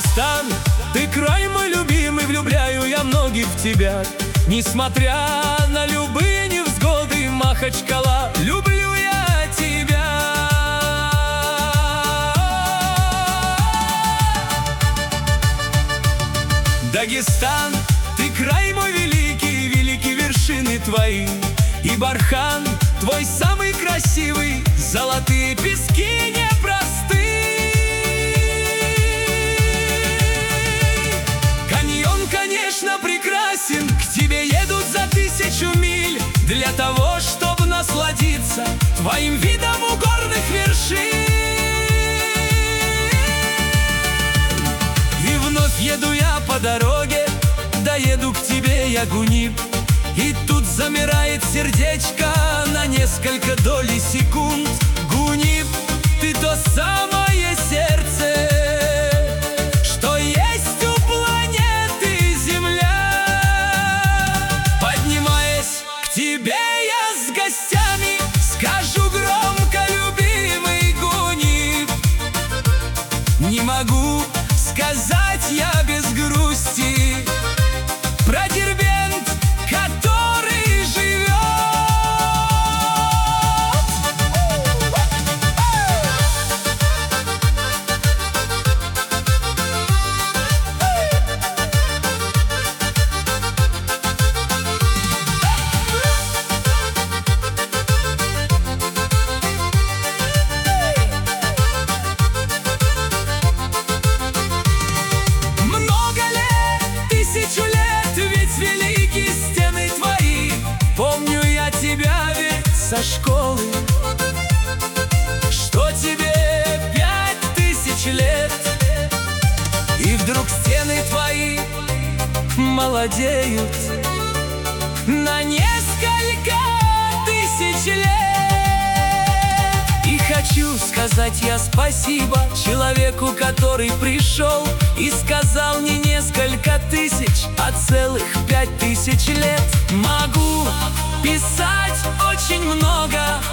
Дагестан, ты край мой любимый, влюбляю я многих в тебя. Несмотря на любые невзгоды, Махачкала, люблю я тебя. Дагестан, ты край мой великий, великие вершины твои. И Бархан, твой самый красивый, золотые пески непросты. Каньон, конечно, прекрасен, к тебе едут за 1000 миль, для того, чтобы насладиться твоим видом у горных вершин. И вновь еду я по дороге, доеду к тебе я, Гунип. И тут замирает сердечко на несколько долей секунд. Гунип, ты то самое сердце, что есть у планеты Земля. Поднимаясь к тебе я с гостями, скажу громко, любимый Гунип. Не могу сказать я без грусти про Дербент, который живет. Много лет, 1000 лет, ведь великие стены твои. Помню я тебя ведь со школы, что тебе 5000 лет. И вдруг стены твои молодеют на несколько 1000 лет. И хочу сказать я спасибо человеку, который пришел и сказал не несколько тысяч, а целых 5000 лет. Могу писать очень много